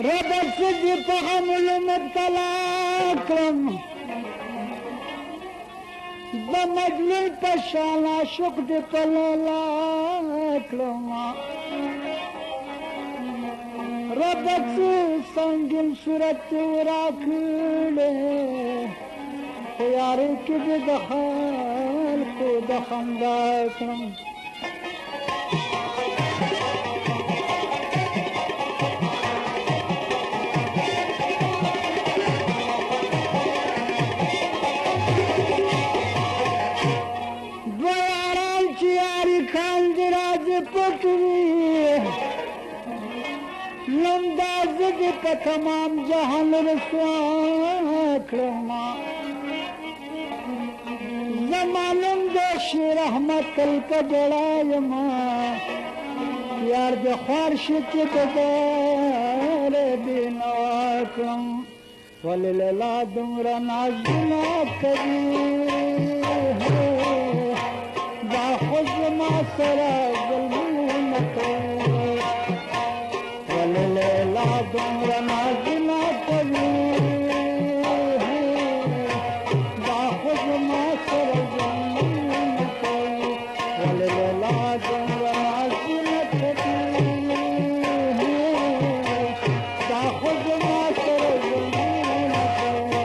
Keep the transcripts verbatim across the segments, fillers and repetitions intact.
ربط سے دی په حمل مبتلا کړم د مجنون په شان عاشق دې په لیلا کړم ربط سے سنگین صورت راکړې خو یارې کې دې د خلقو د خندا کړم په تمام جهان رسوا کړم زمانم د شیر احمد تل په جړا یم یار د خوار شت د دار بنا کړم ولله دمر نازنا کوي دا خود ما سره ظلمونه کوي ولله دمر نازنا کوي دا خود ما سره ظلمونه کوي ولله دمر نازنا کوي دا خود ما سره ظلمونه کوي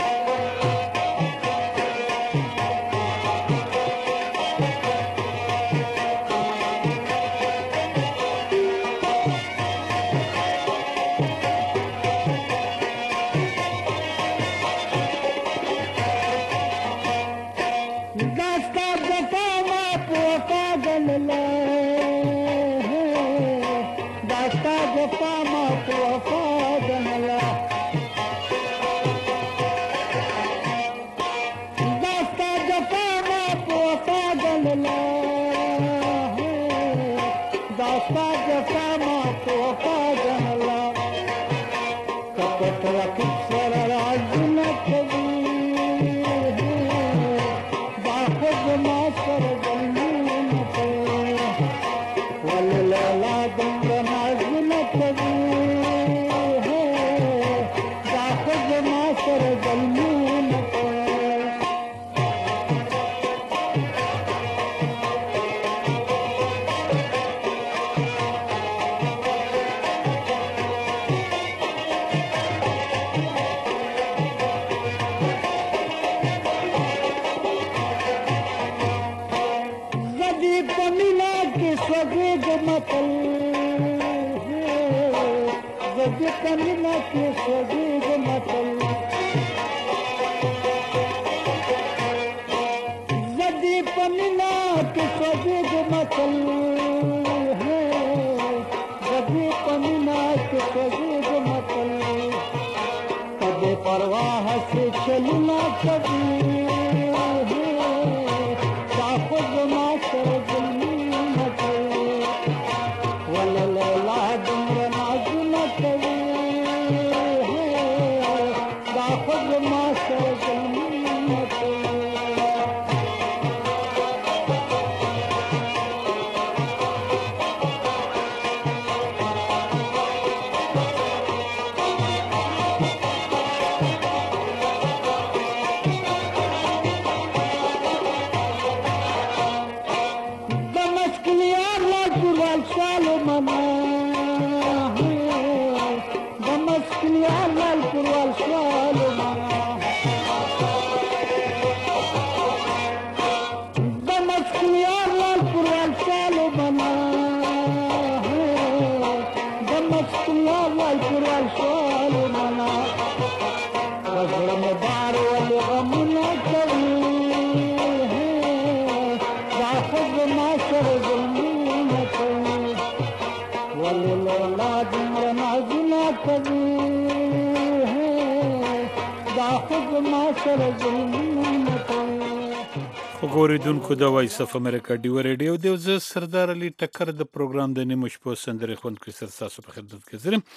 اوریدونکو د وایس اف امریکا ډیو ریډیو دی زه سردار علي ټکر د پروګرام د نیمه شپو سندرې خوند کړی سر تاسو په خدمت کې زرم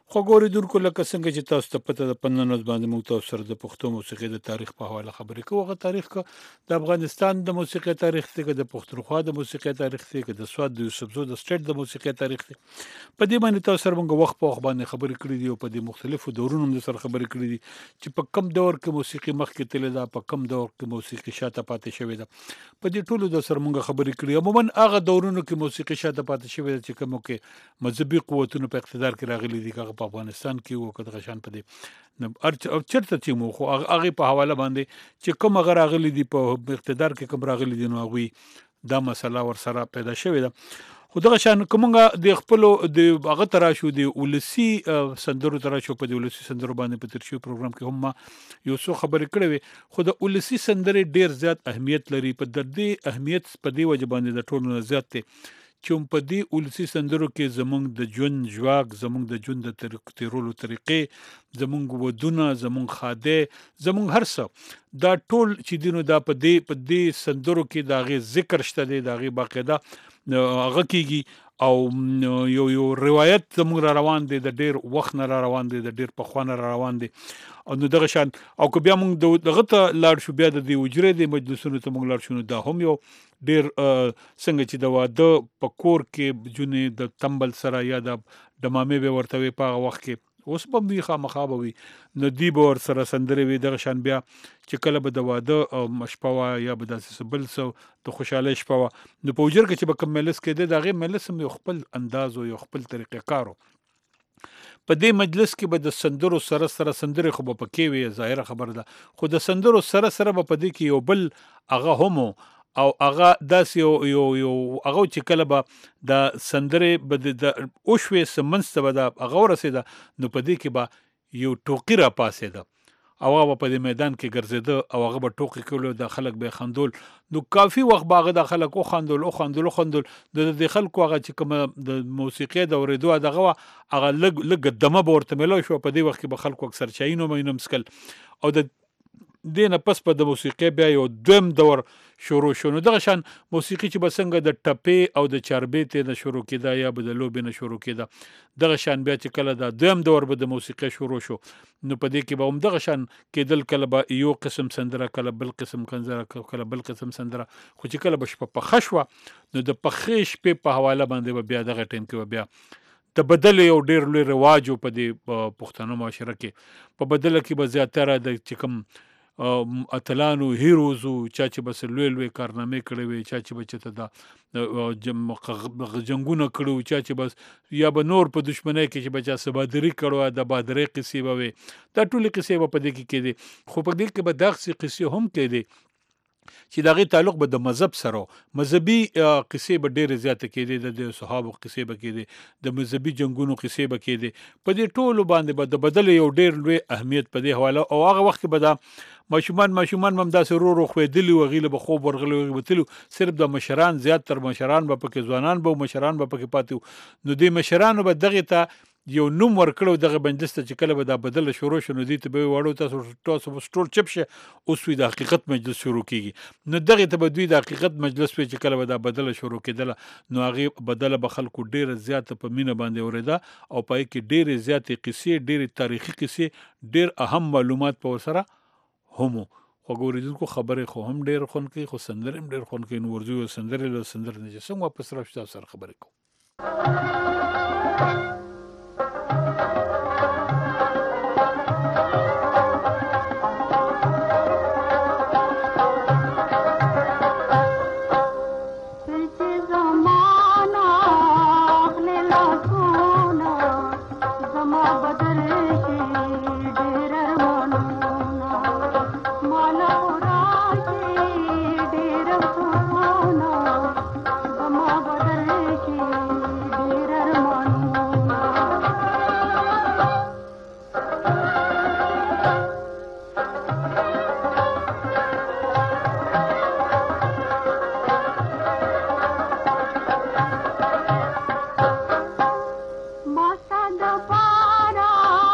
خو ګورېدونکو لکه څنګه چې تاسو ته پته ده په نن ورځ باندې موږ تاسو سره د پښتو موسیقۍ د تاریخ په حواله خبرې کوو. هغه تاریخ که د افغانستان د موسیقۍ تاریخ دی، که د پښتونخوا د موسیقۍ تاریخ دی، که د سوات د یوسفزو د سټیټ د موسیقۍ تاریخ دی. په دې باندې تاسو سره موږ وخت په وخت باندې خبرې کړې دي او په دې مختلفو دورونو هم سره خبرې کړې دي چې په کم دور کې موسیقي مخکې تللې ده، په کم دور کې موسیقي شاته پاتې شوې ده. په دې ټولو د سره موږ خبرې کړې. عموما هغه دورونو کې موسیقي شاته پاتې شوې ده چې کومو کې مذهبي قوتونو په اقتدار کې راغلي دي، هغه په افغانستان کې و، که دغه شان په دې چېرته چې مو خو هغې په حواله باندې چې کوم هغه راغلي دي په اقتدار کې کوم راغلي دي، نو هغوی دا مسله ورسره پیدا شوې ده. خو دغه شان که مونږ د خپلو د هغه ته راشو، د ولسي سندرو ته راشو، په د ولسي سندرو باندې په تیر شوي پروګرام کې هم ما یو څو خبرې کړې وې. خو د ولسي سندرې ډېر زیات اهمیت لري. په د دې اهمیت په دې وجه باندې د ټولو نه زیات دی چې په دې ولسي سندرو کې زمونږ د ژوند ژواک، زمونږ د ژوند د تیرولو طریقې، زمونږ ودونه، زمونږ خاده، زمونږ هر څه دا ټول چې دي نو دا په دې په دې سندرو کې د هغې ذکر شته دی، د هغې باقاعده هغه کېږي او یو یو روایت زمونږ را روان دی، د ډېر وخت نه را روان دی، د ډېر پخوا نه را روان دی. او نو دغه شان او که بیا مونږ دغه ته لاړ شو، بیا د دې حجرې د مجلسونو ته مونږ لاړ شو، نو دا هم یو ډېر څنګه چې د واده په کور کې جونې د تمبل سره یا د ډمامې به ورته وي په هغه وخت کې، اوس به هم وي خامخا به وي، نو دوی به ورسره سندرې وي. دغه شان بیا چې کله به د واده شپه وه یا به داسې څه بل څه د خوشحالۍ شپه وه، نو په حجر کې چې به کوم مجلس کېده، د هغې مجلس هم یو خپل انداز و، یو خپل طریقې کار و. په دې مجلس کې به د سندرو سره سره سندرې خو به پکې وي، ظاهره خبره ده، خو د سندرو سره سره به په دې کې یو بل هغه هم او هغه داسې یو یو یو هغه چې کله به د سندرې به د وشوې څه منځ ته به د هغه ورسېده، نو په دې کې به یو ټوقي را پاسېده او هغه به په دې میدان کې ګرځېده او هغه به ټوقې کولو، د خلک به یې خندول. نو کافي وخت به هغه د خلک وخندول وخندول وخندول د دې خلکو هغه چې کومه د موسیقۍ د اورېدو دغه وه، هغه لږ لږ دمه به ورته میلاو شوه. په دې وخت کې به خلکو اکثر چایي نومه یې نه څښل او د دې نه پس په د موسیقۍ بیا یو دویم دور شروع شو. نو دغه شان موسیقي چې به څنګه د ټپې او د چاربیتې نه شروع کېده یا به د لوبې نه شروع کېده، دغه شان بیا چې کله دا دویم دور به د موسیقۍ شروع شو، نو په دې کې به هم دغه شان کېدل، کله به یو قسم سندره، کله بل قسم سندره، کله بل قسم سندره. خو چې کله به شپه پخه شوه، نو د پخې شپې په حواله باندې به بیا دغه ټایم کې به بیا د بدلې یو ډېر لوی رواج و په دې پښتنو معاشره کې. په بدله کې به زیاتره د چې کوم اتلانو هیروزو، چا چې بس لوی لوی کارنامې کړې وي، چا چې به چېرته دا جنګونه کړي وو، چا چې بس یا به نور په دشمنۍ کې چې به چا څه بهادري کړې وه، د بهادرۍ قصې به وې، دا ټولې قصې به په دې کې کېدې. خو په دې کې به دغسې قصې هم کېدې چې د هغې تعلق به د مذهب سره و. مذهبي قصې به ډېرې زیاته کېدې، د صحابو قصې به کېدې، د مذهبي جنګونو قصې به کېدې. په دې ټولو باندې به د بدل یو ډېر لوی اهمیت په دې حواله. او هغه وخت کې به دا ماشومان ماشومان به هم داسې رو رو خوېدلي وو، هغې له به خوب ورغلی وو، هغې به تللي وو. صرف د مشران، زیات تر مشران به پکې، ځوانان به مشران به پکې پاتې وو. نو دې مشرانو به دغې ته یو نوم ورکړی، دغه مجلس ته چې کله به دا بدله شروع شو، نو دوی ته به یې وړو تاسو تاسو ټول چپ شه، اوس وي د حقیقت مجلس شروع کېږي. نو دغې ته به دوی د حقیقت مجلس وي چې کله به دا بدله شروع کېدله، نو هغې بدله به خلکو ډېره زیاته په مینه باندې اورېده او په هغې کې ډېرې زیاتې قصې، ډېرې تاریخي قصې، ډېر اهم معلومات په ورسره هم وو. خو اورېدونکو خبرې خو هم ډېر خوند کوي، خو سندرې هم ډېر خوند کوي. نو ورځو یو سندرې له سندرې نه چې څنګه واپس راشو تاسو سره خبرې کوو. Masa da para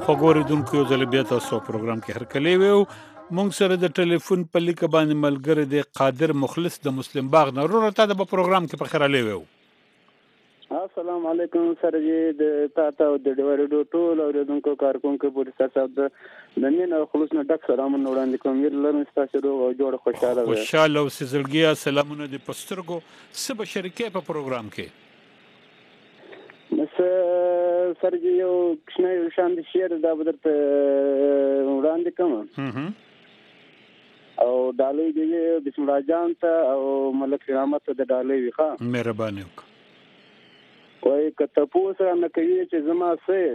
خوګوریدونکو یو ځل بیا تاسو پروګرام کې هرکلی ویو مونږ سره د ټلیفون په لیک باندې ملګری دی قادر مخلص د مسلم باغ نه ورته ته د پروګرام کې په خیراله ویو السلام علیکم سر جی د تاسو د ډیوریډو ټول اوریدونکو کارکونکو پوری تاسو د نن او خلوص نه ډک سلامونه وړاندې کوم یې لرم تاسو او جوړ خوشاله وي خوشاله او سزلګیا سلامونه د پسترګو سبا شریکې په پروګرام کې مس سر جی یو کښنه شان دي شیر دا بدرته وړاندې کوم او ډالۍ دی بسم الله جان ته او ملک رحمت ته د ډالۍ وی ښه مهرباني وکړه وای کته پوسه نه کوي چې زما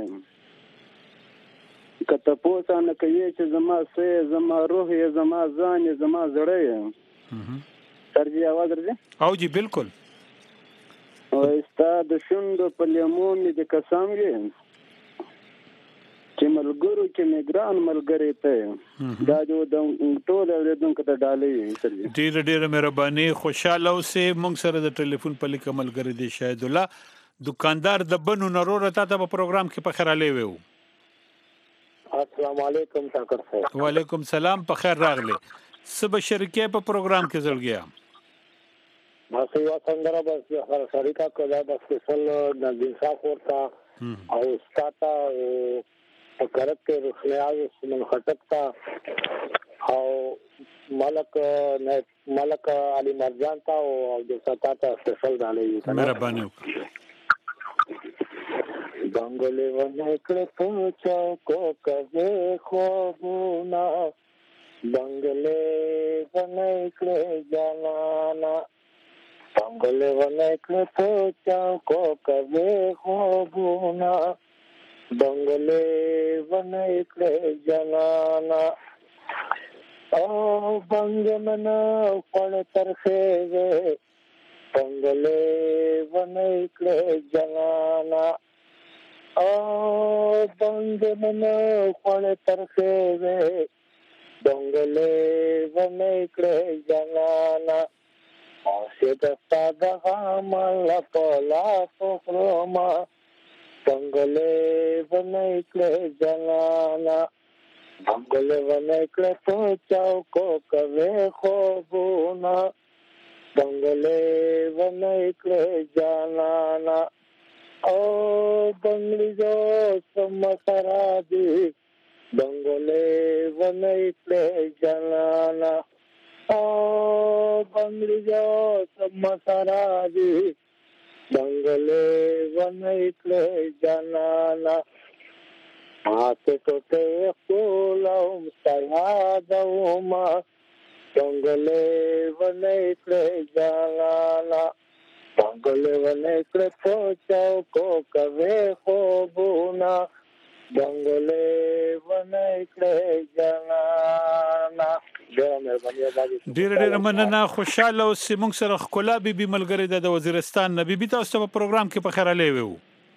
سه کته پوسه نه کوي چې زما سه زما روح یې زما ځان یې زما زړه یې سر جی आवाज راځي او جی بالکل او استاد شوند په لیمون دې قسم یې چې ملګرو کې میګران ملګری ته دا جو د ټول اوریدونکو ته ډالۍ سر جی ډیر ډیر مهرباني خوشاله اوسه مونږ سره د ټلیفون په لیک ملګری دی شاهد الله دکاندار د بنو نرور ته په پروګرام کې په خیراله ویو السلام علیکم ټاکر صاحب وعلیکم سلام په خیر راغله سبا شریکې په پروګرام کې زړګیا ماسه یو څنګه بس هر شریکا کله بس فصل د انصاف ورته او سٹاټا او کرت کې رخنیاز من خټکتا او ملک ملک علي مرجان تا او د سٹاټا فصل دالې مهرباني وکړه بنگلې ونه کړ په چوکو کوي خوبونه بنگلې ونه کړ جانانا بنگلې ونه کړ په چوکو کوي خوبونه بنگلې ونه کړ جانانا او بنگمن خپل ترخه وې بنگلې ونه کړ جانانا او بنگمن خپل ترخه وې بنگلې ونه کړ جانانا او ستاسو د عمل په لا فخرما بنگلې ونه کړ جانانا بنگلې ونه کړ په چوکو کوي خوبونه بنگلې ونه کړ جانانا او بنگلې جو سم سرا دی بنگلې ونه کړ جانانا او بنگلې جو سم سرا دی بنگلې ونه کړ جانانا آتے تو تے خولم سیادوما بنگلې ونه کړ جانانا بنگلې ونه کړ پوچاو کو کوي خوبونه بنگلې ونه کړ جانانا ډیر ډیر مننه خوشاله او سیمون سره خلا بیبي ملګری د وزیرستان نبی بي تاسو په پروګرام کې په خیراله ویو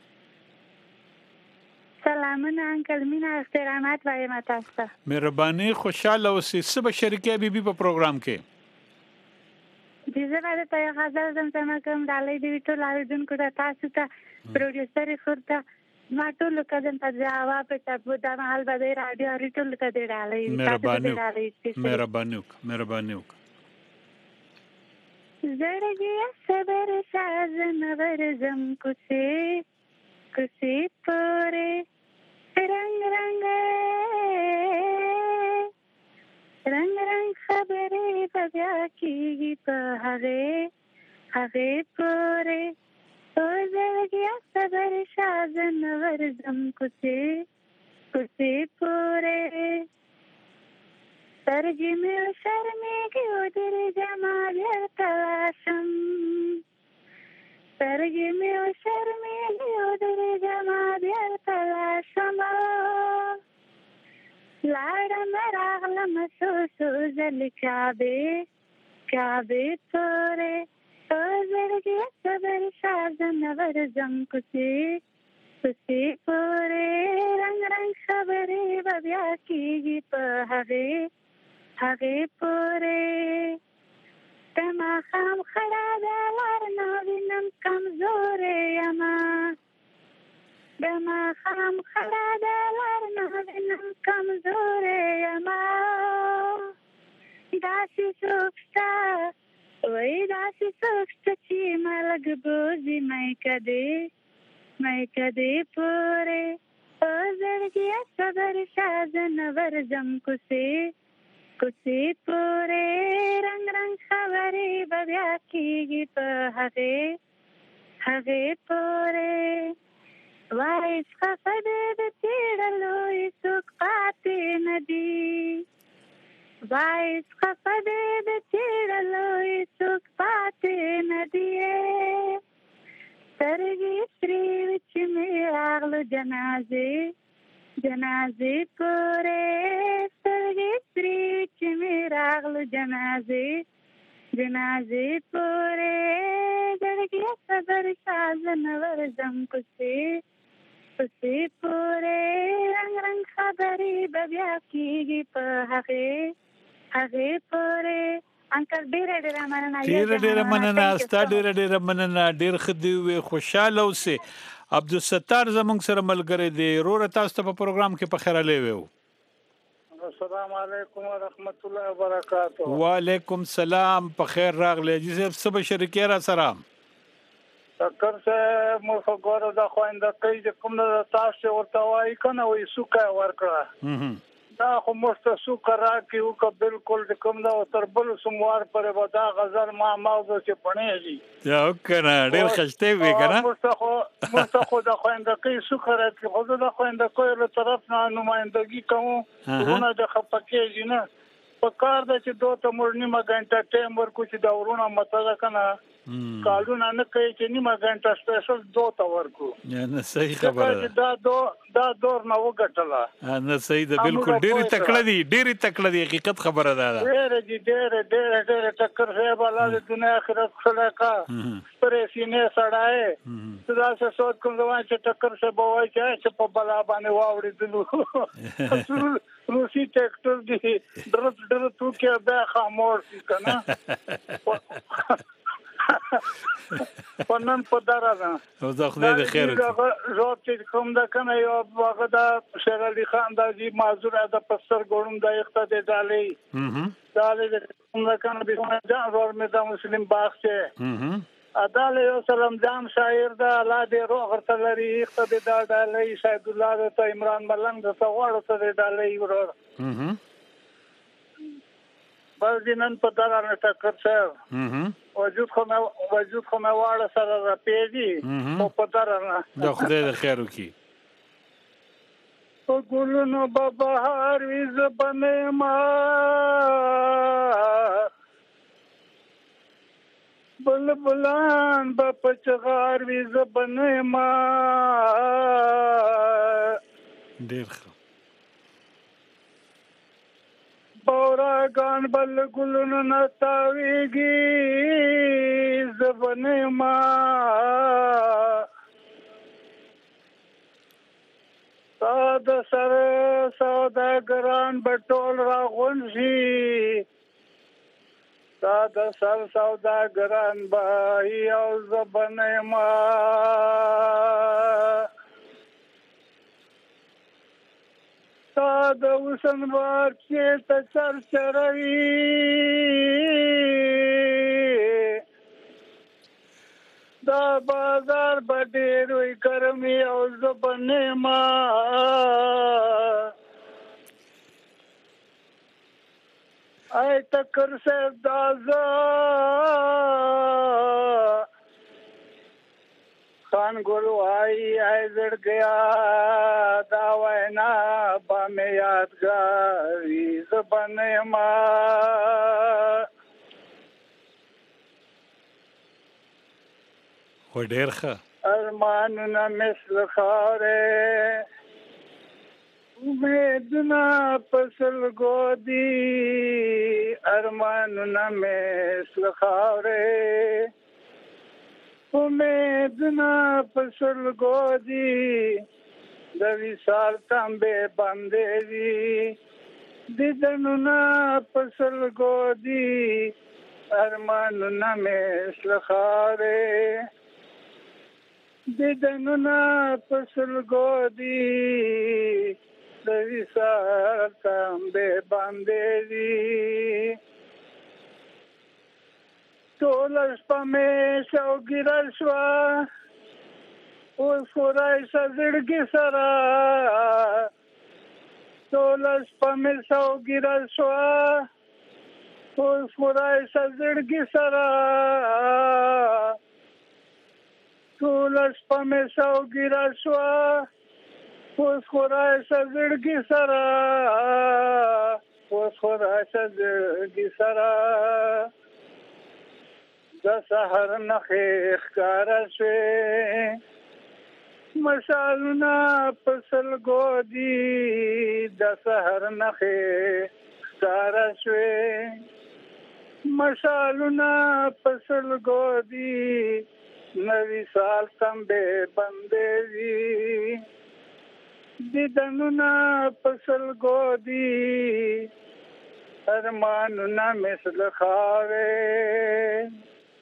سلامونه انکل مینا احترامات وایم تاسو ته مهرباني خوشاله او سبا شریکې بیبي په پروګرام کې دغه باندې ته غزل زمزمه کوم ډالۍ دی ټول اوریدونکو ته تاسو ته پروډوسر خورته ما ټول کدن ته جواب ته په دا حال باندې رادیو اړیټول ته دی ډالۍ مهرباني مهرباني مهرباني زړګي صبر سازن ورزم کوسه کوسه پورې رنگ رنگ رنگ رنگ خبرې بیا کیږي په هغه هغه پورې او زړګي صبر سازن ورزم کوسه کوسه پورې سرګي مې شرمېږي او دې جمال تلاشم سرګي مې شرمېږي او دې جمال تلاشم لاړم راغلم سو سو زل کعبه کعبه پورې او زړګي صبر سازن ورزم کوسه کوسه پورې رنگ رنگ خبرې بیا کیږي په هغه هغه پورې تما خام خړا د لار نه وینم کمزورې یما د ماښام خړه د لار نه وینم کمزورې یمه داسې څوک شته وایي داسې څوک شته چې ملک بوځي میکه دې میکه دې پورې په زړګیه صبر شه زه نه ورځم کوڅې کوڅې پورې رنګ رنګ خبرې به بیا کېږي په هغې هغې پورې وایي خفه دې د تېرلو هېڅوک پاتې نه دي وایي خفه دې د تېرلو هېڅوک پاتې نه دي سترګې سرې وې چې مې راغلو جنازې جنازې پورې سترګې سرې وې چې مې راغلو جنازې جنازې پورې زړګیه صبر شه زه نه ورځم کوڅې کوڅې پورې رنګ رنګ خبرې به بیا کېږي په هغې هغې پورې انکل ډېره ډېره مننه ډېره ډېره مننه ستا ډېره ډېره مننه ډېر ښه دې وې خوشحاله اوسې عبدالستار زموږ سره ملګری دی وروره تاسو ته په پروګرام کې په خیر راغلی وو السلام علیکم ورحمت الله وبرکاته وعلیکم سلام په خیر راغلی جی صاحب څه به شریکې را سره ټکر صاحب موږ خو ګوره د خویندکۍ چې کوم د تاسو ورته وایي که نه وایي سوکه یې ورکړه دا خو موږ ته سوکه راکړي وکړه بلکل چې کوم ده تر بل سوموار پورې به دا غزل ما ماغزه چې پڼېږي او که نه ډېر ښایسته وې که نه موږ ته خو موږ ته خو د خویندکۍ سوکه راکړي خو زه د خویندکیو له طرف نه نمایندګي کوم ورونه د خفه کېږي نه په کار ده چې دو ته موږ نیمه ګنټه ټایم ورکړو چې د ورونه مته که نه کالونه نه کوي چې نیمه ګنټه سپیشل دو ته ورکړو نه صحیح خبره ده دا دور دا دور نه وګټله نه صحیح ده بلکل ډېرې تکړه دي ډېرې تکړه دي حقیقت خبره ده ډېرې دي ډېرې ډېرې ډېرې ټکر صاحب الله د دنیا آخرت ښکلی کا سپرې سینې سړی زه داسې سوچ کوم زما چې ټکر صاحب به وایي چې په بلا باندې واوړېدلو روسي ټیکټر دي ډرت ډرت وکړي بیا خاموش شي که نه په نن په دره ده او دا خدای د خیر وکړي ژوب چې کوم ده که نه یو هغه د شیر علي خان دا جي معذوره ده په سترګو ړوند د یخته د ډالۍ ډالۍ د کوم ده که نه بسم جان رور مې دا مسلم باغ چې اداله یو سلام جان شاعر ده الله دې روغ ورته لري یخته د دا ډالۍ شاهد الله ته عمران ملنګ د ته غواړو ته د ډالۍ ورور بس دې نن په دره نه ټکر صاحب وجود خو مې وجود خو مې واړه سره راپېږي خو په دره نه دا خدای د خیر وکړي په ګلونو به بهار وي زه به نه یمه بلبلان به په چغار وي زه به نه یمه ډېر ښه بوراګان بل ګلونو نه تاویږي زه به نه یمه ستا د سر سوداګران به ټول راغونډ شي ستا د سر سوداګران به یو زه به نه یمه ستا د حسن بار چې ته چرچروي دا بازار به ډېر وي ګرمي او زه به نه یمه ای ټکر صاحب دا زه خان ګل وایي ای زړګیا دا وینا به مې یادګاري زه به نه یمه خو ډېر ښه ارمانونه مثل خاورې امیدونه په سلګو دي ارمانونه مثل خاورې امیدونه په سلګو دي د وصال تمبې باندې دي دیدنونه په سلګو دي ارمانونه مثل خاورې دیدنونه پسلګو دي د وصال تمبې باندې دي ټول شپه مې شوګیره شوه اوس خو رایشه زړګي سره ټول شپه مې شوګیره شوه اوس خو رایشه زړګي سره ټول شپه مې شوګیره شوه اوس خو رایشه زړګي سره اوس خو رایشه زړګي سره د سحر نخې ښکاره شوې مشالونه په سلګو دي د سحر نخې ښکاره شوې مشالونه په سلګو دي نوی سال تمبې بندې دي دیدنونه په سلګو دي ارمانونه مثل خاورې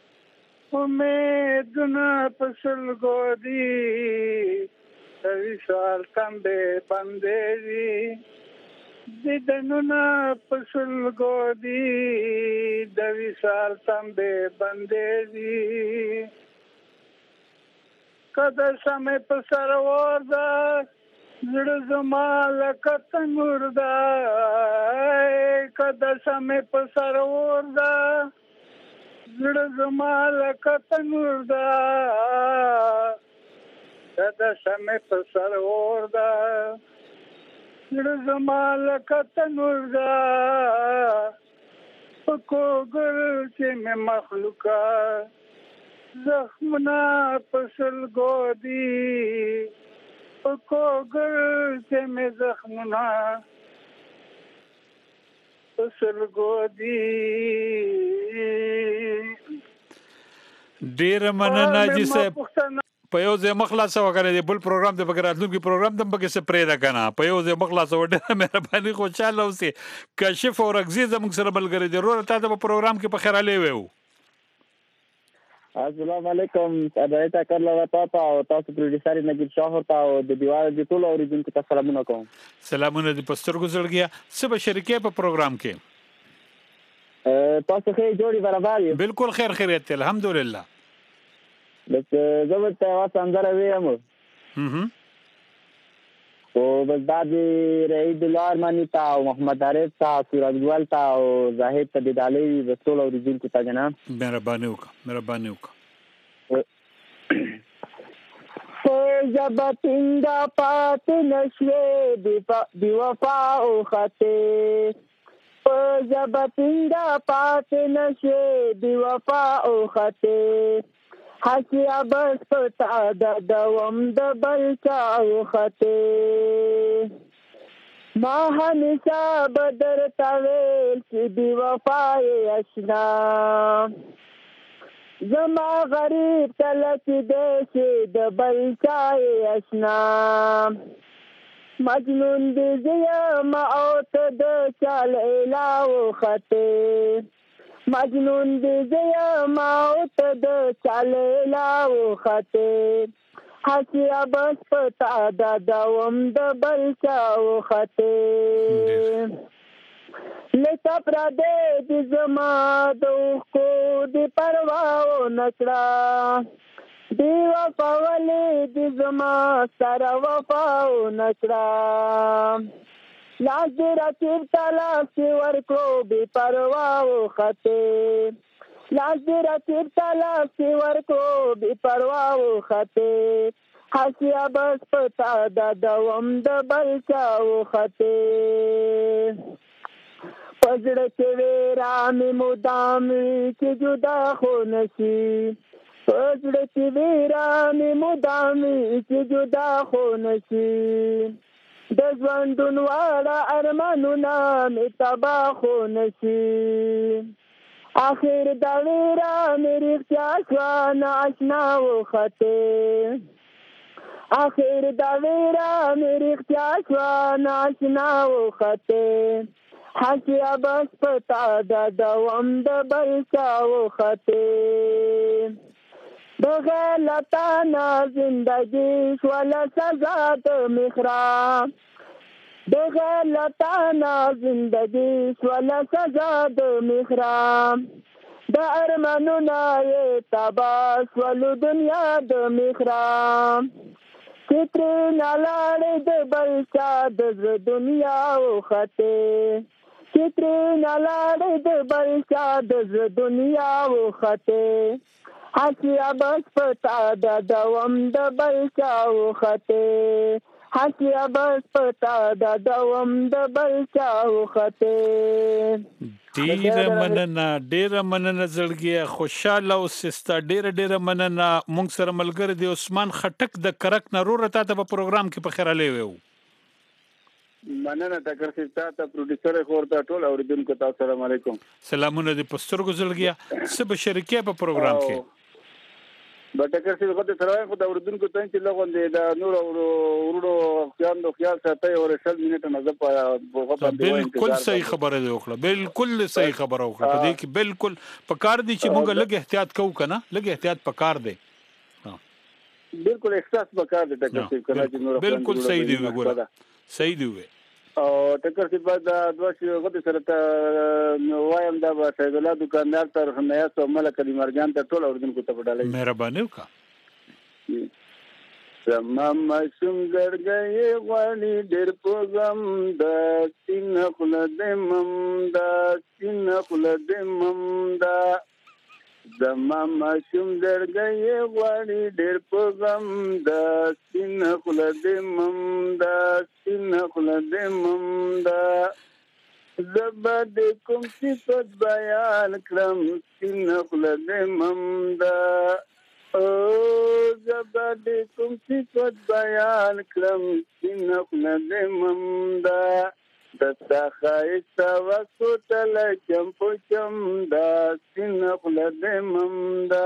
امیدونه په سلګو دي نوی سال تمبې بندې دي دیدنونه په سلګو دي نوی سال تمبې بندې دي کده سمې په سر ورده زړه زما لکه تنور ده کده سمې په سر ورده زړه زما لکه تنور ده کده سمې په سر ورده زړه زما لکه تنور ده په کوګل چې مې مخلوقه زخمونه په سلګو دي په کوګل چې مې زخمونه په سلګو دي ډېره مننه حاجي صاحب په یو ځای مخلاصه وکړه دی بل پروګرام د بګر راتلونکي پروګرام د بګر څه پرې ده کنه په یو ځای مخلاصه وډه مهرباني خوشاله اوسې کشف او رغزي زموږ سره بلګری دی ورته ته په پروګرام کې په خیراله ویو السلام علیکم ادایته کړل وتا ته او تاسو پروډوسر نجیب شاه ورته او د دیوال د ټولو اوریدونکو ته سلامونه کوم سلامونه د پستر گزړګیا سبا شریکه په پروګرام کې تاسو خیر جوړي برابر یو بالکل خیر خیریت الحمدلله بس زه ته واسه اندر ویم هم او بس دا د رئیس دلار مانی تا او محمد عارف تا سورج ګل تا او زاهد ته د دالي د ټولو اوریدونکو ته جناب مهرباني وکړه مهرباني وکړه جب تنگا پات نشوے دی وفا او خطے جب تنگا پات نشوے دی وفا او خطے حسیا بس پتا دا دوم دا بلچا او خطے ماہ نسا بدر تاویل کی دی وفا اشنا زما غریب تلک دیشی د بلچای اشنا مجنون دی زیم اوت د چال الاو خطے مجنون دی زیم اوت د چال الاو خطے حسیا بس پتا دا دوم د بلچاو خطے لتا پردے دی زما دوخ کو دی پرواو نکڑا دی وفاولی دی زما سر وفاو نکڑا لاس دی رکیب تلاس کی ورکو بی پرواو خطے لاس دی رکیب تلاس کی ورکو بی پرواو خطے حسیا بس پتا دا دوم دا بلچاو خطے پزړه کې ویرا مې مدامي چې جدا خو نشي پزړه کې ویرا مې مدامي چې جدا خو نشي د ژوندون واړه ارمانونه مې تبا خو نشي اخر دا ویرا مې رښتیا شوه نااشنا وختې اخر دا ویرا مې رښتیا شوه نااشنا وختې حسیا بس پتا دا دوام د بلچاو خطے بغیر تانا زندگی شول سزا د مخرام بغیر تانا زندگی شول سزا د مخرام د ارمانونه یې تبا شول دنیا د مخرام چترې نلاړې د بل چا د زړه دنیا وختې چترې نلاړې د بل چا د زړه دنیا وختې حسیا بس پتا د دوام د بل چا وختې حسیا بس پتا د دوام د بل چا وختې ډیره مننه ډیره مننه زړګیه خوشاله او سستا ډیره ډیره مننه مونږ سره ملګری دی عثمان خټک د کرک نرور ته په پروګرام کې په خیر علي وو مننه ټکر ستا ته پروډوسر خورته ټول اوریدونکو ته السلام علیکم سلامونه د پسترګو زړګیه سب شریکه په پروګرام کې بټکر سي خو ته سره خو د اوریدونکو ته چې لغوندې دا نور ورونو خیال نو خیال ساتي او رسل منټه نه زپا بالکل صحیح خبره دی وکړه بالکل صحیح خبره وکړه په دې کې بالکل پکار دي چې موږ لږ احتیاط کوو کنه لږ احتیاط پکار دی بالکل احساس پکار دی ټکر سي کنه چې نور بالکل صحیح دی وګوره صحیح دی او ټکر سي بعد د دوه شي غوډه سره ته وایم دا به سید الله دکاندار تر حمایت او ملک علي مرجان ته ټول اوردونکو ته وډالای مهرباني وکړه زمام شوم ګرګې غوړي ډېر پوغم د سین خلد مم د سین خلد مم د زمام شوم ګرګې غوړي ډېر پوغم د سین خلد مم د سین خلد مم د زبد کوم صفت بیان کړم سین خلد مم د او زبد کوم صفت بیان کړم سین خلد مم د دستا خایستا وسو تل چمپو چم دا سین خلد مم دا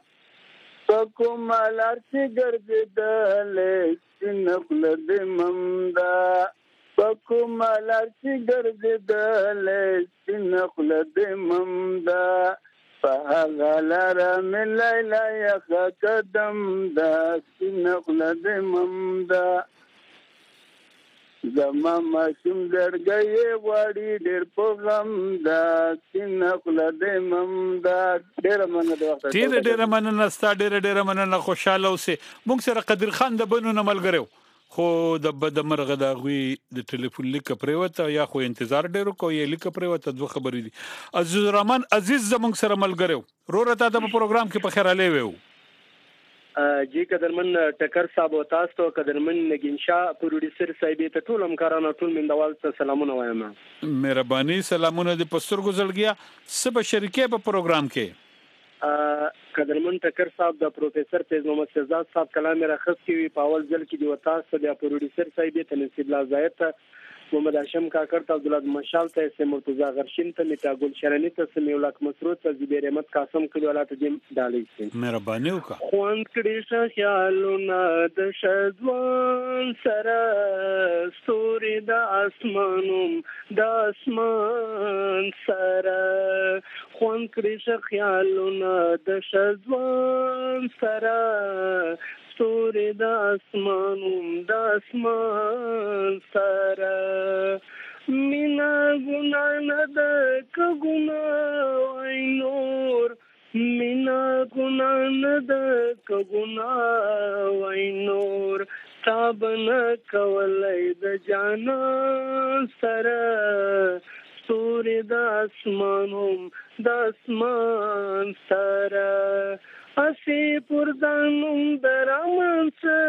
پکو مالار سی گرد دل سین خلد مم دا پکو مالار سی گرد دل سین خلد مم دا فغلر من لیلا یخ قدم دا سین خلد مم دا زما ماشوم درګې واړي ډېر پوغم دا سین خلد مم دا ډېر مننه د وخت ډېر ډېر مننه ستا ډېر ډېر مننه خوشاله اوسه مونږ سره قدر خان د بنو نه ملګرو خو د بد مرغه د غوي د ټلیفون لیک پریوته یا خو انتظار ډېر کو یې لیک پریوته دوه خبرې دي عزیز الرحمن عزیز زمونږ سره ملګرو رورته د پروګرام کې په خیر علي وو جی قدرمن ټکر صاحب او تاسو ته قدرمن نگینشا پروډوسر صاحب ته ټول همکارانو ټول مندوال ته سلامونه وایم مهرباني سلامونه د پستر ګزلګیا سب شریکه په پروګرام کې قدرمن ټکر صاحب د پروفیسور فیض محمد شهزاد صاحب کلام راخص کی په اول ځل کې دی وتا ته د پروډوسر صاحب ته نصیب الله زاهد ته محمد هاشم کاکر ته عبدالله مشال ته سه مرتضی غرشین ته میتا ګل شرنی ته سمیولاک مسرود ته زبیر احمد قاسم کلیواله ته دیم ډالې سي مهرباني وکړه خوان کړي خیالونه د شذوان سره ستوري د اسمانوم د اسمان سره خوان کړي خیالونه د شذوان سره ستوري د اسمانوم د اسمان سره مینا ګنا نه د کګنا وای نور مینا ګنا نه د کګنا وای نور تابن کولای د جانا سره ستوري د اسمانوم د اسمان سره اسی پردانم درمان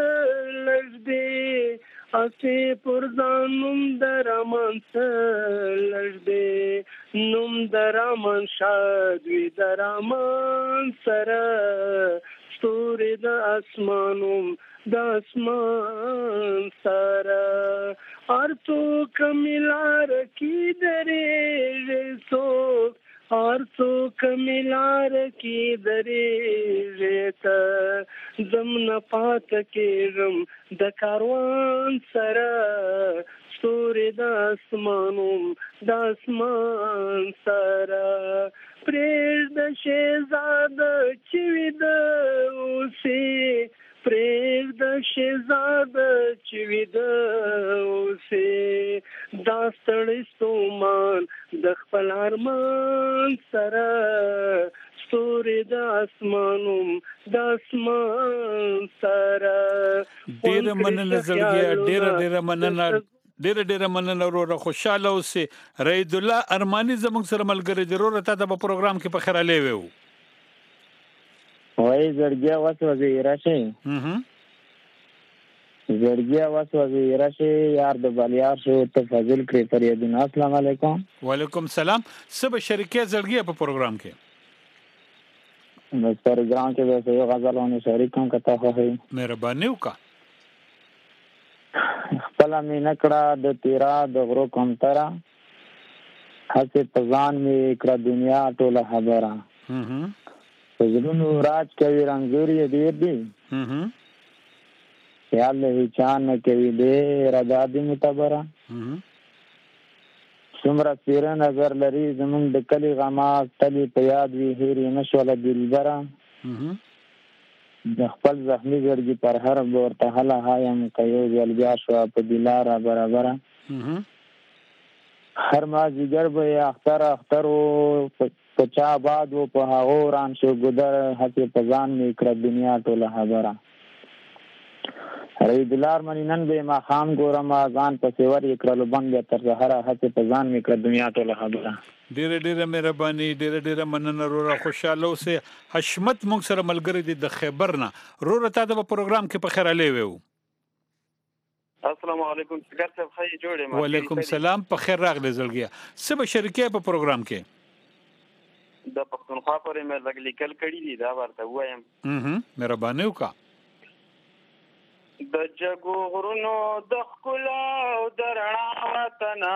لږدي اسی پردانم درمان لږدي نوم درمان شادوي درمان سره ستوري د اسمانوم د اسمان سره ارتو کملار کی درې سوک آرسو کملار کی دری ریتا زمنا پات کیرم د کاروان سرا ستوری د اسمانوم د اسمان سرا پرېږ د شهزاده چې وي د اوسې پرېږده شهزاده چې ویده اوسې دا ستړی ستومان د خپل ارمان سره ستوري د اسمانوم د اسمان سره. ډېره مننه زړګیه، ډېره ډېره مننه ډېره ډېره مننه وروره، خوشحاله اوسې. رعید الله ارماني زموږ سره ملګری دی. وروره تا ته په پروګرام کې په خیر علیوی وو. وای زړګیه وسوځي راشي زړګیه وسوځي راشي یار د بلیار شو ته فضل کړی فریادونه. السلام علیکم. وعلیکم سلام. څه به شریکه زړګیه په پروګرام کې؟ بس پروګرام کې به یو غزلونه شریکم کته خو هي مهرباني وکړه. خپل مې نکړه د تیرا د غرو کوم ترا هڅه پزان مې کړه دنیا ټوله خبره. هم زړونو راج کوي رنگوري ډېر دي. هم خیال له چان کوي ډېر آزادي متبره. هم څومره سیره نظر لري زمونږ د کلی غما تلی په یاد وي هېرې نشوله دلبره. هم د خپل زخمي زړګي پر هر ورته هله هایم که یو ځل بیا شوه په دلاره برابره. هم هر مازدیګر به یې اختر اختر و په چا باد و په هغو وران شو ګودر هسې په ځان مې کړه دنیا ټوله خبره. رعید الله ارماني نن به یې ماښام ګورم ځان پسې ور یې کړلو بند بیا تر سهره هسې په ځان مې کړه دنیا ټوله خبره. ډېره ډېره مهرباني، ډېره ډېره مننه وروره، خوشحاله اوسې. حشمت موږ سره ملګری دی د خیبر نه. وروره تا ته په پروګرام کې په خیر علیوی وو. السلام علیکم سګر صاحب خی جوړې ما. وعلیکم سلام، په خیر راغلی زړګیه. څه به شریکه په پروګرام کې؟ د پښتونخوا پورې مې لږ لیکل کړي دي دا ورته وایم. هم مهرباني وکړه. د جګو غرونو د ښکلا او د رڼا وطنه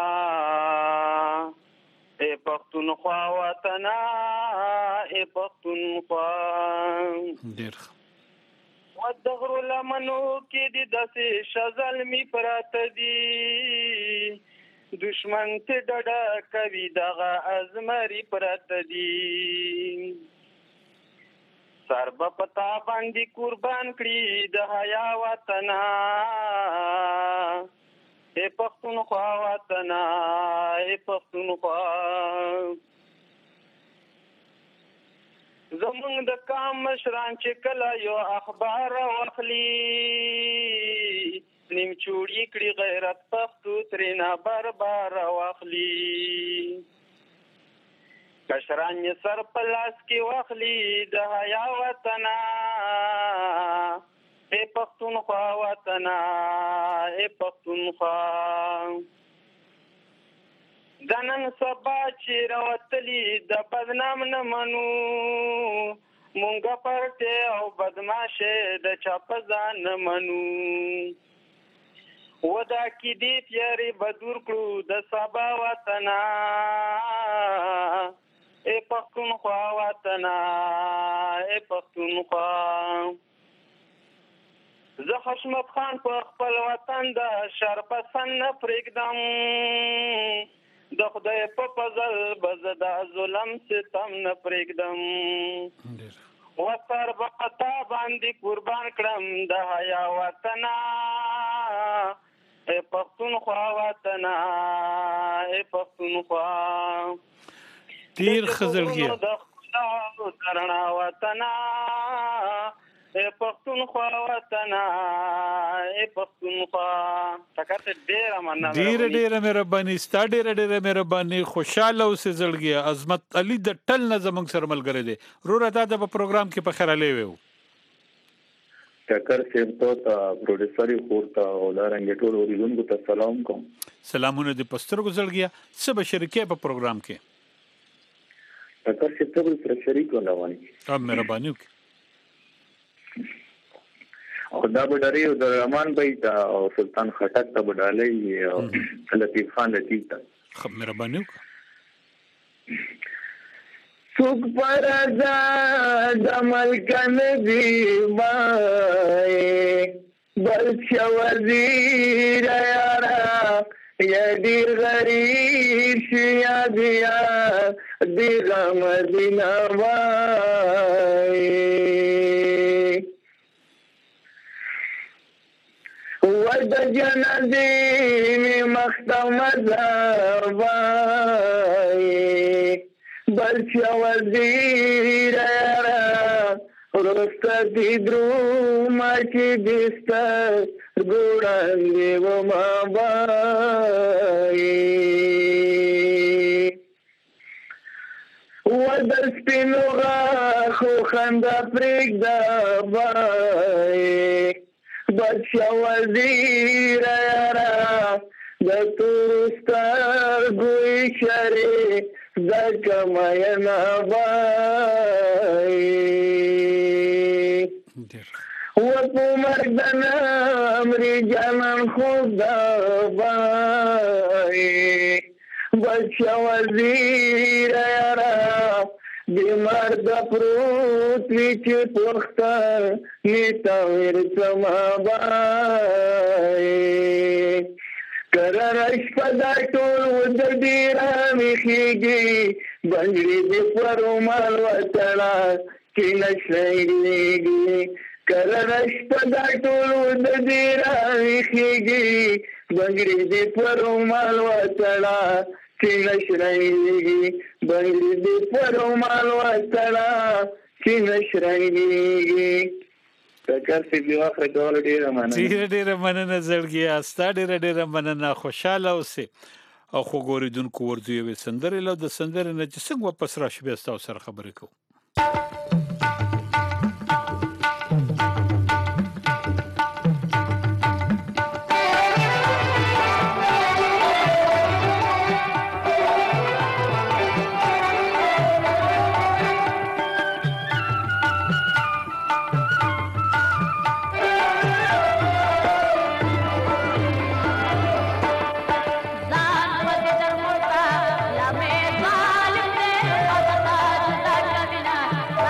ای پښتونخوا وطنه ای پښتونخوا ډېر و د غرو لمنو کې د داسې شزلمي پراته دي دشمن ته ډډه کوي دغه ازمري پراته دي سر به پتا باندې قربان کړي د حیا وطنه اے پښتونخوا وطنه اے پښتونخوا زمونږ د کام مشران چې کله یو اخبار واخلي نیم چوړي کړي غیرت پښتو ترېنه بربار واخلي کشران یې سر په لاس کې واخلي د حیا وطنه اے پښتونخوا وطنه اے پښتونخوا د نن سبا چې راوتلي د بدنام نه منو مونږه پرته او بدماشه د چا په ځان نه منو ودا کې دې تیارې بدور کړو د سبا وطنه اے پښتونخوا وطنه اے پښتونخوا زه حشمت خان په خپل وطن د شر پسند نه پرېږدم د خدای په فضل به زه د ظلم ستم نه پرېږدم وسر به پتا باندې قربان کړم د حیا وطنه اے پښتونخوا وطنه اے پښتونخوا ډېر ښه زړګیه د رڼا وطنه اے پښتونخوا وطنه اے پښتونخوا تکته ډېره مننه ډېره ډېره مهرباني ستا ډېره ډېره مهرباني خوشاله اوسې زړګیه عظمت علي د ټل نه زموږ سره ملګری دی وروره تا د په پروګرام کې په خیر علیوی وو ټکر صاحب ته پروډوسر خور ته او دارنګ ټول اوریدونکو ته سلام کوم سلامونه د پسترګو زړګیه څه به شریکه په پروګرام کې ټکر صاحب ته سره شریک ولوانی اب مهرباني وکړه او دا بډاری او د رحمان بھائی ته او سلطان خټک ته بډالې او لطیف خان لطیف ته خب مهرباني وکړه سوک پر آزاد عمل کن دیوائے بلچہ وزیر یارا یا دیر غریب شیا دیا دی غم دینوائے د جنازې مې مخته مزابای بل چا وزیر یاره وروسته دې درومه چې دې سترګو وړاندې ومه بای و د سپینو غاښو خندا پرېږده بای بادشاه وزیر یاره د تورو سترګو اشارې زده کړه مینه بای و په مرګ د نامرې جانان خوب ده بای بادشاه وزیر یاره بیمار د پروت وي چې پوښتنې ته ورځمه بای کراره شپه دا ټول د ډېره ویښېږي بنګړي دې په رومال وتړه چې نه شرنګېږي کراره شپه دا ټول د ډېره ویښېږي بنګړي دې په رومال وتړه چې نه شرنګېږي بنګړي دې په رومال وتړه چې نه شرنګېږي کار څه دی واخره کول ډیره مننه ډیره ډیره مننه زړګیا ستا ډیره ډیره مننه خوشاله اوسې او خو ګوریدونکو ورځو یوې سندرې له د سندرې نه چې څنګه واپس راشي بیا ستاسو سره خبرې کوو ظالم دے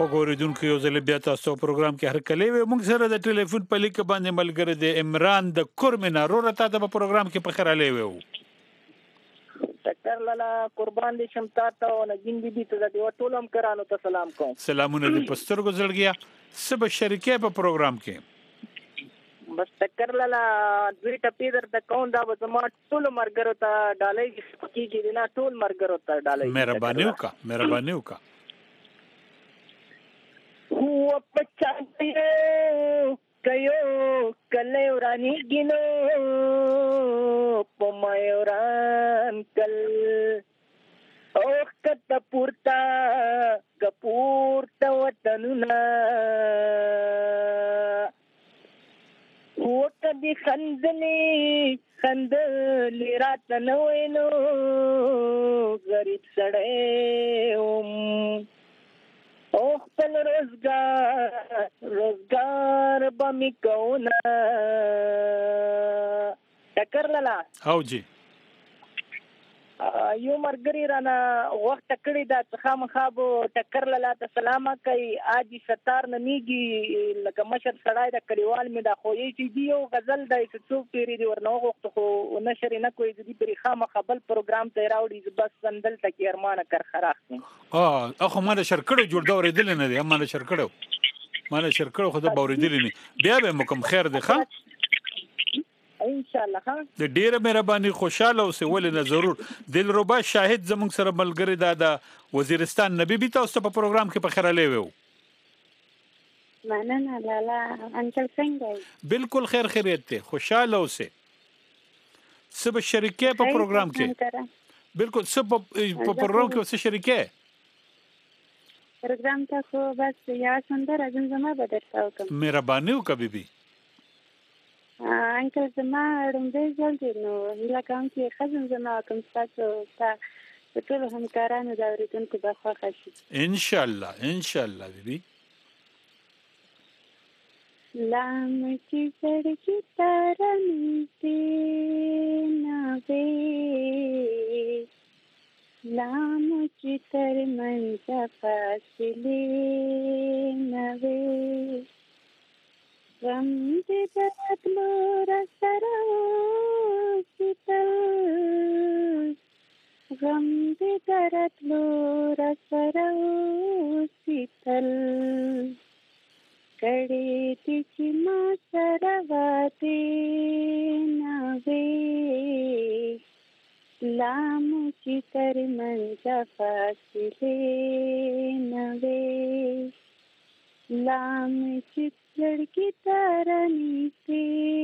خوګوریدونکو یو ځل بیا تاسو پروګرام کې هر کله وي موږ سره د ټلیفون په لیک باندې ملګری دی عمران د کورمنا رو راته په پروګرام کې په خیر علي وو ټکر لاله قربان دي شم تاسو او نجین بي بي ته د ټولم کرانو ته سلام کوم سلامونه دې پستر گزړګیا سب شریکه په پروګرام کې بس ټکر لاله دوی ټپی در د کون دا زما ټول مرګرو ته ډالۍ کیږي نه ټول مرګرو ته ډالۍ مهرباني وکا مهرباني وکا هو پچاندیو کيو کله ورانی ګینو پمایوران کل اوخ کته پورتا کپورتا وطننا هو کدي خندلي خندلي رات نوینو غریب سړی اوم اوه پل روزگار روزگار بمی کونا ټکر لاله او جی یو مرګری رانا وخت کړی دا خامخابو ټکر لاله ته سلام کوي اجي ستار نمیږي لکه مشر سړای د کډیوال می دا خوې چې دی یو غزل د څو پیری دی ورنو وخت خو نشر نه کوي د دې پری خامخبل پروګرام ته راوړي بس سندل تک ارمانه کر خراخ اه اخو ما شر کړو جوړ دا ورېدل نه دی ما شر کړو ما شر کړو خو دا ورېدل نه بیا به مکم خیر دی ښه ان شاء الله ها د ډیره مهرباني خوشاله اوسه ولې نه ضرور دلربا شاهد زموږ سره ملګری دا د وزیرستان نبی بي تاسو په پروګرام کې په خیر علي وو مننه لالا انکل څنګه بالکل خیر خیریت ته خوشاله اوسه سب شریکه په پروګرام کې بالکل سب په پروګرام کې اوسه شریکه پروګرام ته خو بس یا سندر ازمزما بدرته وکم مهرباني وکړه بیبي انکل زما رومبه ځل دی نو هیله کوم چې خزم زما کوم تاسو ته ټول همکارانو دا ورته به خوښ شي ان شاء الله ان شاء الله بیبي لام کی سڑکی تارنی ناوے لام کی تر منجا فاصلے ناوے غم دې بدلو را سره سیتل غم دې بدلو را سره سیتل کړي دې چې ما سره واده ناوې لام چې تر منځه فاصلې ناوې لام چې لڑکی تارنی سے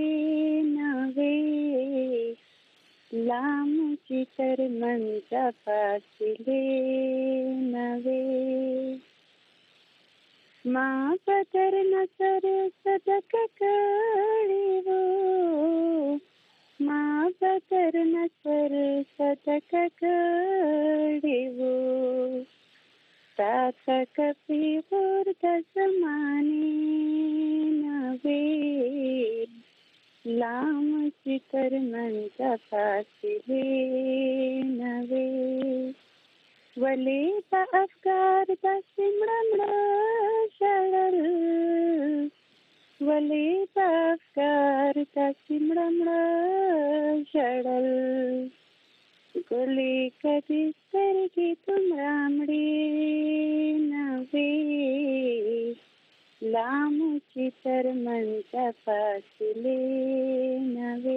ناوے لام کی تر منجا فاصلے ناوے ماں بدر نظر صدق کڑی وہ ماں بدر نظر صدق کڑی وہ تاتا کپی غور دا زمانی ناوے لام چی تر منجا فاصلے ناوے ولی با افکار دا سمڑمڑا شڑل ولی با افکار دا سمڑمڑا شڑل گلی کدی سترگی تم رامڑی ناوے لام چی تر منجا فاصلے ناوے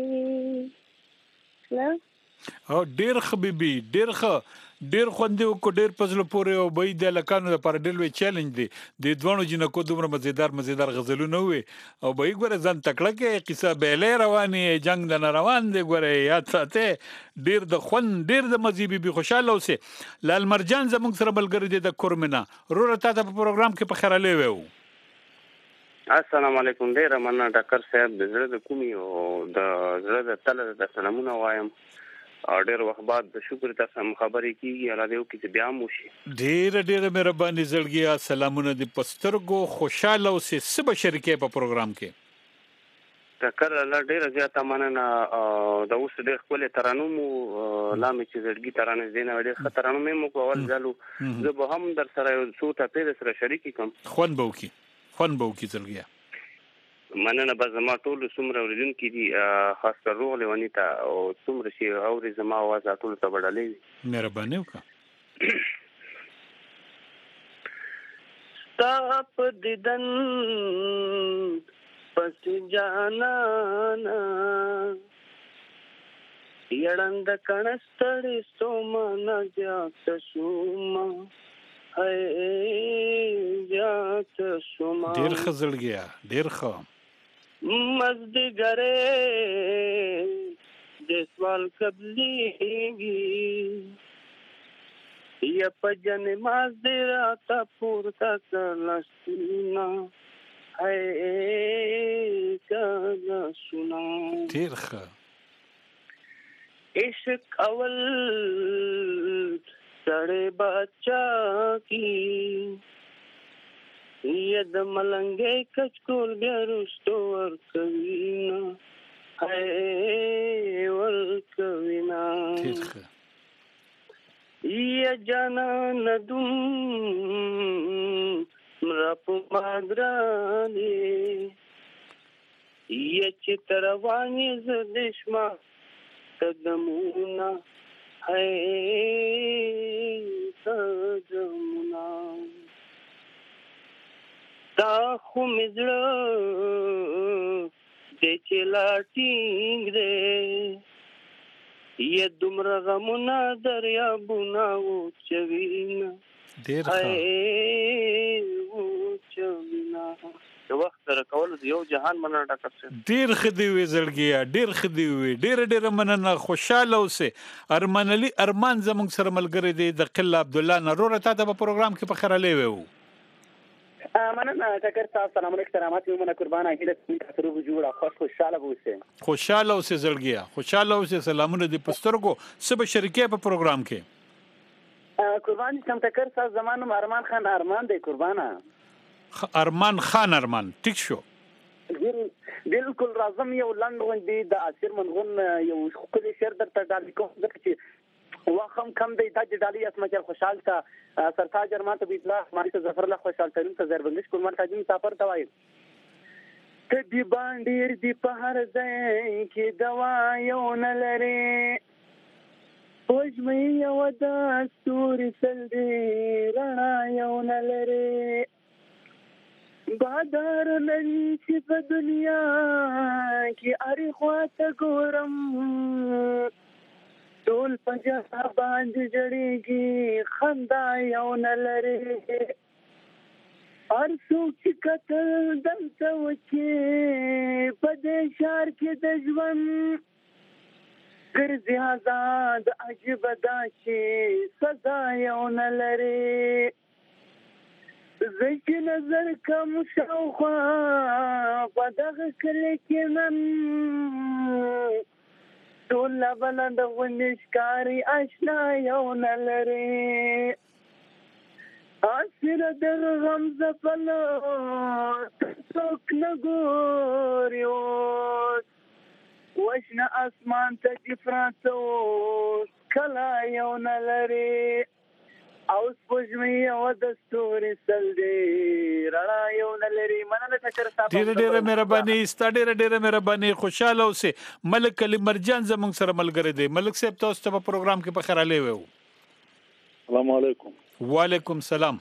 او ډیر خبيبي ډیر خ ډیر خوندې او ډیر پزله پورې او بې د لکانو لپاره ډیر وی چیلنج دی د دوانو جنہ کو دومره مزیدار مزیدار غزلونه وي او به ګوره ځان تکړه کې قصه بیلې رواني جنگ د روان دی ګوره یاد ساته ډیر د خوند ډیر د مزيبي به خوشاله اوسه لال مرجان زموږ سره بلګری دی د کورمنا رورته د پروګرام کې په خیر علي وو السلام علیکم ډیر مننه ډاکټر صاحب د زړه د کومي او د زړه د تل د سلامونه وایم او ډیر وخت بعد د شکر تاسو خبرې کیږي الله دې وکړي چې بیا مو شي ډیر ډیر مهرباني زړګیا سلامونه دې پسترګو خوشاله اوسه سب شریکه په پروګرام کې ټکر له ډیره زیاته مننه. د اوس ډېر ښکلې ترانو مو لامې چې زړګي ترانې دي نه ډېر ښه ترانو مې مو کول ځلو زه به هم در سره یو څو ټپې در سره شریکې کړم. خوند به وکړي خوند به وکړي زړګیه. مننه. به زما ټول څومره اورېدونکي دي خاص کر روغ لیوني ته او څومره چې اوري زما اواز ټولو ته به ډالۍ وي. مهرباني وکړه. ستا په دیدن پس جانانا یړند کڼستړې ستومانه زیات شوما هی زیات شوما. ډېر ښه زړګیه ډېر ښه. مزدګرې د سوال قبلېږي یا په جنماز دې راته پورته کړله سونه هی کله سونه. ډېر ښه. عشق اول سړی بچا کی یا د ملنګې کچکول بیا رستو ورکوینا هی ورکوینا. ډېر ښه. یا جانا ندوم مرا په ماګرانې یا چې تروانې زه دشما قدمونه هی قدمونه. تا خو مې زړه دی چې لا ټینګ دی یا دومره غمونه دریابونه وچوینا ډېر ښه. وچوینا. د وخت سره کول د یو جهان مننه ډاکټر صاحب. ډېر ښه دی وې زړګیه ډېر ښه دی وې ډېره ډېره مننه. خوشحاله اوسې. ارمان علي ارمان زموږ سره ملګری دی د قله عبدالله نه. وروره تا ته په پروګرام کې په خیرلی وی و. مننه ټکر صاحب. سلام علیکم کرامات یو منه قربانه هیله کوم تاسو روغ جوړه خوش خوشاله اوسئ. خوشاله اوسې زړګیه خوشاله اوسې. سلامونه دې په سترګو څه به شریکې په پروګرام کې قربان سم ټکر صاحب. زمانو ارمان خان ارمان دی قربانه. ارمان خان ارمان ټیک شو. بالکل راځم یو لنډ غونډې د اسیر منغون یو خپل شعر درته ډالۍ کوم ځکه چې وخم کم دی دا چې ډالۍ اسمه چې خوشحال تا سرتاج ارمان ته بیتلا ماري ته ظفر الله خوشحال ترين ته زربندش قربان تاجي مسافر توای ته دی باندې دی په هر ځای کې دوا یو نه لري پوج مې یو د ستوري سل دی رڼا یو نه لري بادار نن چې په دنیا کې اړ خواته ګورم ټول پنجا باندې جړېږي خندا یو نه لري هر څوک چې کتل دلته وکړي په دې ښار کې د ژوند ګرځي آزاد عجیبه دا چې سزا یو نه لري زه چې نظر کوم شاوخوا په دغه کلي کې نن ټول بلند غوندې ښکاري اشنا یو نه لري اسیر دغه غم زپلو څوک نه ګوري اوس وشنه اسمان ته چې پراته اوس کله یو نه لري او سپوږمۍ یو د ستوري سل دی رڼا یو نه لري. مننه ټکر صاحب. ډېره ډېره مهرباني ستا ډېره ډېره مهرباني. خوشحاله اوسې. ملک علي مرجان زموږ سره ملګری دی. ملک صاحب تاسو ته په پروګرام کې په خیرلی وی و. السلام علیکم. وعلیکم سلام.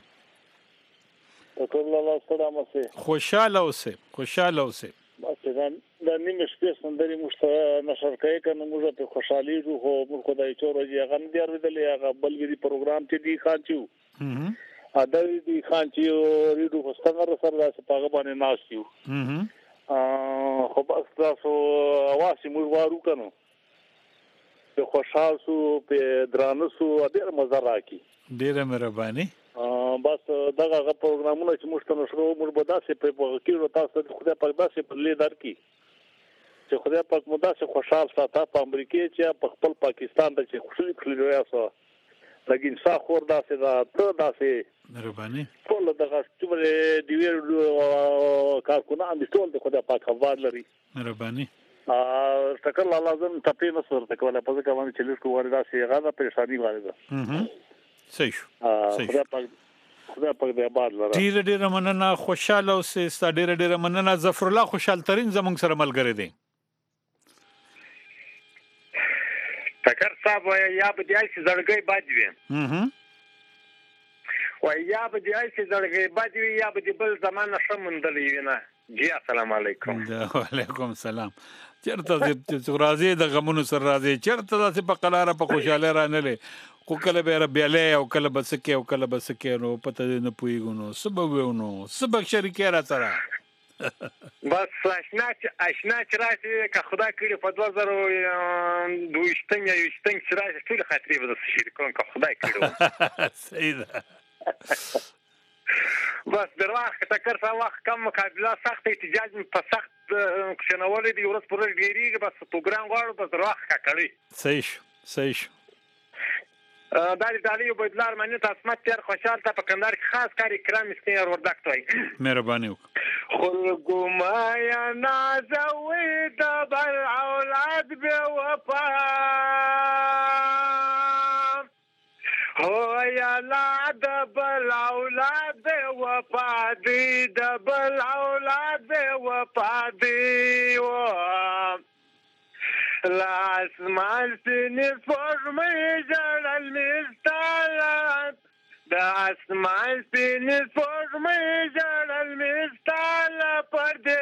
خوشحاله اوسې خوشحاله اوسې. دا نیمه شپې سندرې موږ ته نشر کوي که نه موږ په خوشحالېږو خو موږ خدای څو ورځې هغه نه دي اورېدلی هغه بل وي پروګرام چې دی خان چې و دا دی خان چې ریډو خو ستنګ سره داسې په هغه باندې ناست یو خو بس تاسو اواز چې موږ وارو که نو په خوشحال سو په درانه سو ډېره مزه راکړي. ډېره مهرباني. بس دغه هغه پروګرامونه چې موږ ته نشرو موږ به داسې په کېږو تاسو ته خدای پاک داسې بدلې درکړي چې خدای پاک مو داسې خوشحال ساته په امریکې چې په خپل پاکستان ته چې خوشحالي کړلې یاست لګین سا خور داسې دا ته داسې مهرباني ټول دغه څومره دی ویل کارکونان دي ټول د خدای پاک خبر لري مهرباني ا تکل لازم تپې نو سره تکول په ځکه باندې چې لږ کوړی داسې غاړه پریشانی وایي اها صحیح صحیح خدای پاک خدای پاک دې آباد لره ډیر ډیر مننه خوشاله اوسه ست ډیر ډیر مننه ظفر الله خوشحال ترين زمونږ سره ملګری دی ټکر صاحب یا به دی چې زړګي بد وي اها وای یا به دی چې زړګي بد وي یا به بل زمانه شمندلې وینه جی السلام علیکم وعلیکم السلام چرته چې راځي د غمونو سره راځي چرته د په قلاره په خوشاله رانه لې کو کله به ربياله او کله بسکه او کله بسکه نو پته نه پويګونو سبب ونو سبب شریکه را سره بس آشنا آشنا چې راځي که خدا کړي په دوه زره دویشتم یا یوشتم چې راځي ټول خاطرې به د شریکون که خدای کړي صحیح ده بس دروازه تکر څا وخت کم مقابله سخت احتجاج په سخت کښنولې دی ورځ پر ورځ ډیریږي بس پروګرام غواړو بس دروازه کا کړی صحیح صحیح دا د ډالۍ بدلار باندې تاسو مت تیر خوشحال ته په کندهار کې خاص کاری کرام استنیر وردکت وای مهرباني خلق ما یا نازوي د بل اولاد به وفا هو یا لا د بل اولاد به وفا دی د بل اولاد به وفا دی و لاس مال سنی فرمی جلال مستالات دا اسمان سنی فرمی جلال مستال پردے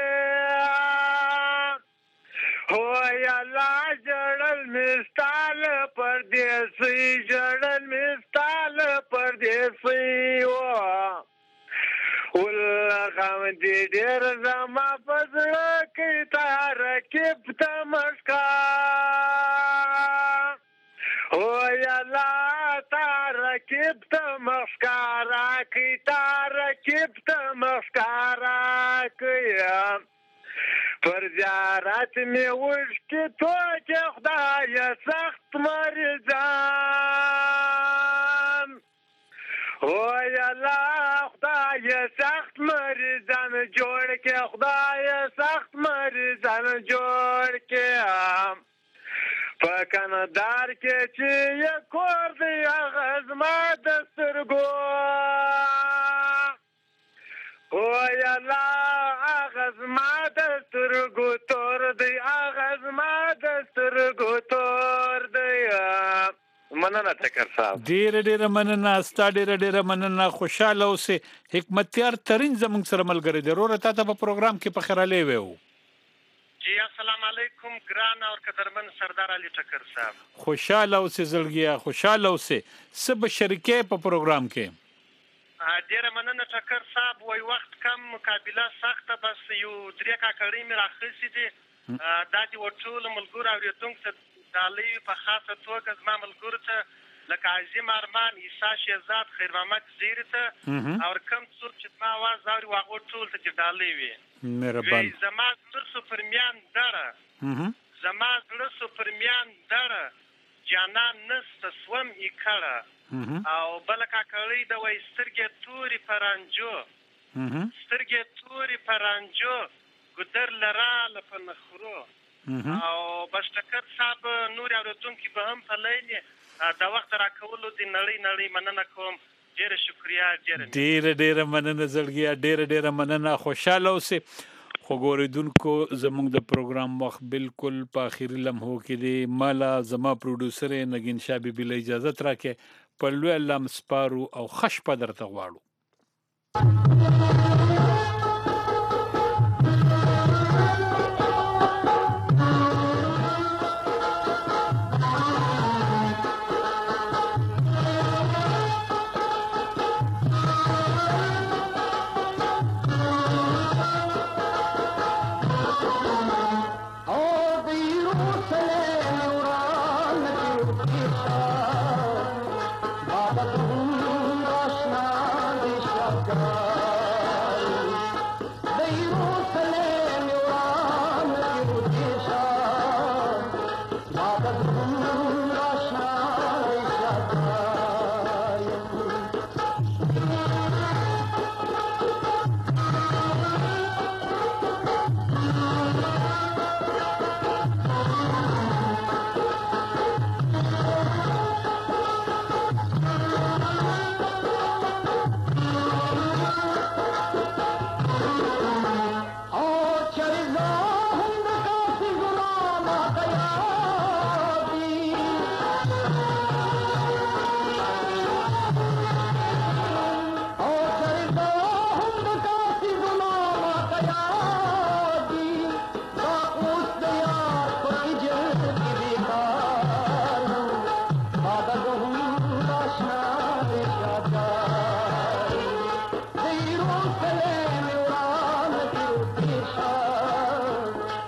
ہوئی اللہ جلال مستال پردے سی جلال مستال پردے سی والغم دی دیر زما فضل کی تارکب تمشکا ہوئی اللہ تارکب تمشکارا کی تارکب تمشکارا کیا پر زیارت میں وشکی تو کہ خدای سخت مریضان ہوئی اللہ خدای سخت مریضان جوڑ کے خدای سخت مریضان جوڑ کے پکن دار کے چیئے کور دی آغاز ما دسترگو ہوئی اللہ آغاز ما دسترگو تور دی آغاز ما دسترگو تور دی مننه ټکر صاحب ډیر ډیر مننه ستا ډیر ډیر مننه خوشاله اوسه حکمتیار ترين زمونږ سره ملګری دی وروره تاسو په پروګرام کې پخراله وو جی السلام علیکم ګران او قدرمن سردار علي ټکر صاحب خوشاله اوسه زړګیا خوشاله اوسه سب شریکې په پروګرام کې ډیر مننه ټکر صاحب وای وخت کم مقابله سخته بس یو درې کا کړی مې راخصې دي دا دی ورټول ملګر او یتونګ دالې په خاصه توګه زما ملګرو ته لکه عظیم ارمان عیسی شهزاد خیر محمد زیر ته او کم څوک چې ما आवाज اوري واغه ټول ته چې دالې وي مهربان زما تر پرمیان دره زما تر پرمیان دره جانان نست سوم یکړه او بلکه کړی د وای سترګې توري پرانجو سترګې توري پرانجو ګدر لرا لپنخرو او بشتکر صاحب نور اوریدونکو به هم په لینه دا وخت راکولو د نړۍ نړۍ مننه کوم ډیره شکریا ډیره ډیره ډیره مننه زړګیا ډیره ډیره مننه خوشاله اوسه خو ګوریدونکو زموږ د پروګرام وخت بالکل په اخیری لمحو کې دی مالا زما پروډوسر نگین شاه بي بي اجازه تراکه په لوی الله مسپارو او خش په درته غواړو Baba, tu roshna di shaka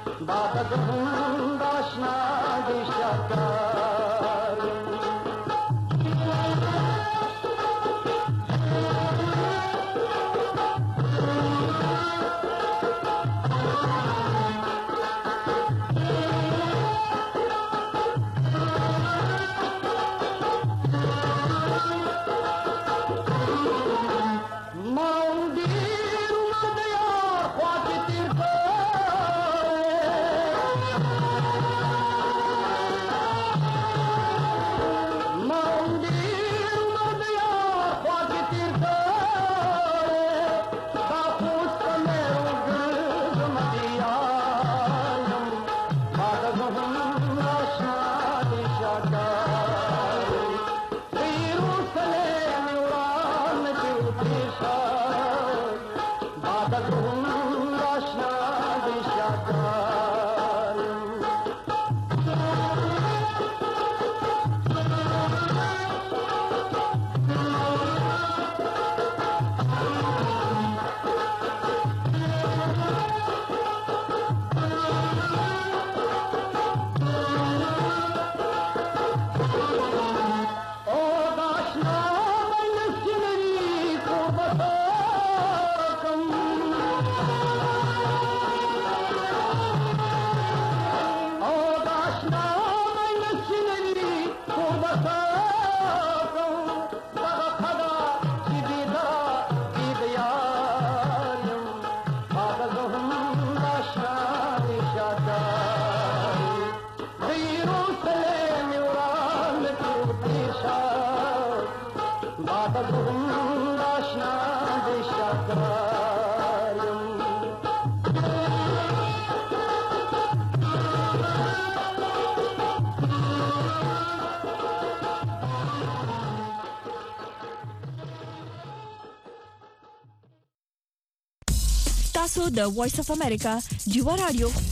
बादक हूँ दाशना दिशा تاسو د وایس اف امریکا جوړ رادیو